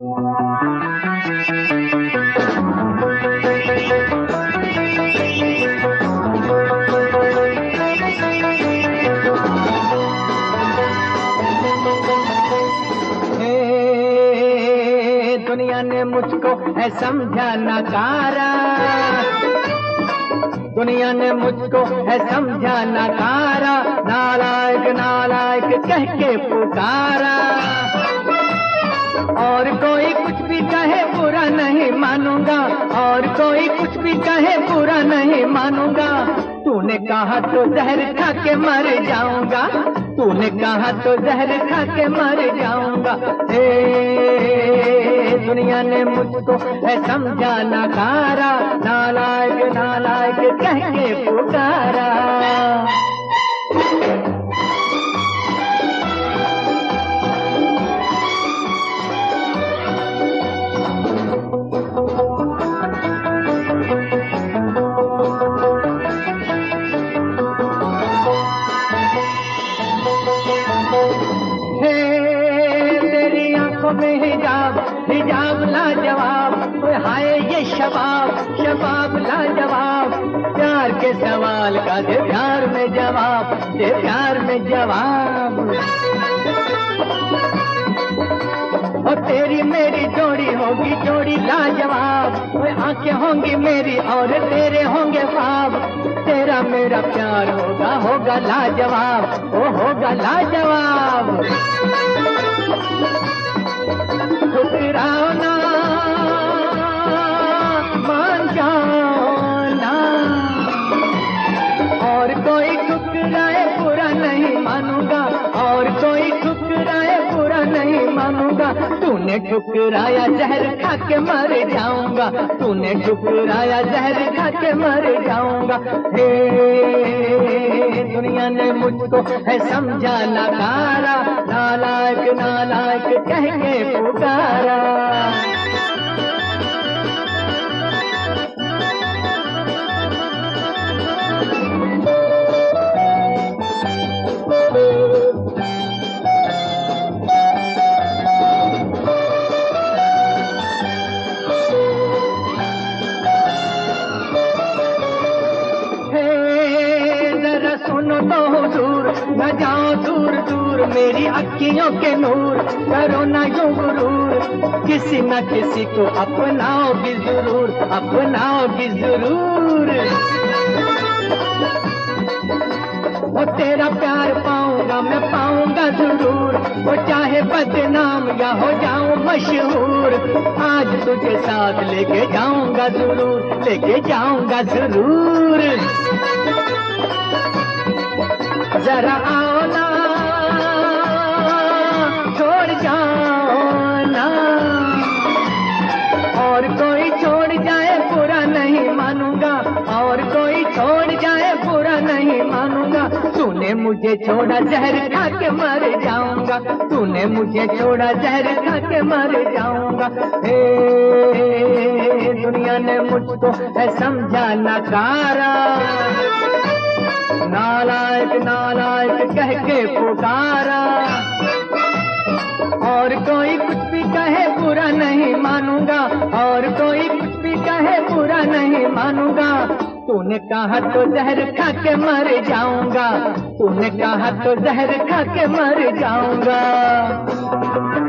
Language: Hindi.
दुनिया ने मुझको है समझा नकारा, दुनिया ने मुझको है समझा नकारा, नालायक नालायक कह के पुकारा। और कोई कुछ भी कहे बुरा नहीं मानूंगा, और कोई कुछ भी कहे बुरा नहीं मानूंगा। तूने कहा तो जहर खा के मर जाऊंगा, तूने कहा तो जहर खा के मर जाऊंगा। दुनिया ने मुझको है समझा नकारा, नालायक नालायक कह के पुकारा। में हिजाब हिजाब लाजवाब, हाय ये शबाब शबाब लाजवाब। प्यार के सवाल का दे प्यार में जवाब, दे प्यार में जवाब। और तेरी मेरी जोड़ी होगी जोड़ी लाजवाब, आंखें होंगी मेरी और तेरे होंगे ख्वाब। तेरा मेरा प्यार होगा होगा लाजवाब, ओ होगा लाजवाब। ठुकराओ ना मान जाओ ना, और कोई ठुकराए बुरा नहीं मानूंगा, और कोई ठुकराए बुरा नहीं मानूंगा। तूने ठुकराया जहर खा के मर जाऊंगा, तूने ठुकराया जहर खा के मर जाऊंगा। दुनिया ने मुझको है समझा नकारा, नालायक नालायक कह के पुकारा। सुनो तो हुजूर न जाओ दूर दूर, मेरी अखियों के नूर करो ना यूं गुरूर। किसी न किसी को अपनाओगी जरूर, अपनाओगी जरूर। वो तेरा प्यार पाऊंगा मैं पाऊंगा जरूर, वो चाहे बदनाम या हो जाऊं मशहूर। आज तुझे साथ लेके जाऊंगा जरूर, लेके जाऊंगा जरूर। जरा आओ ना छोड़ जाओ ना, और कोई छोड़ जाए बुरा नहीं मानूंगा, और कोई छोड़ जाए बुरा नहीं मानूंगा। तूने मुझे छोड़ा जहर खा के मर जाऊंगा, तूने मुझे छोड़ा जहर खा के मर जाऊंगा। दुनिया ने मुझको है समझा नकारा, नालायक नालायक कह के पुकारा। और कोई कुछ भी कहे बुरा नहीं मानूंगा, और कोई कुछ भी कहे बुरा नहीं मानूंगा। तूने कहा तो जहर खा के मर जाऊंगा, तूने कहा तो जहर खा के मर जाऊंगा।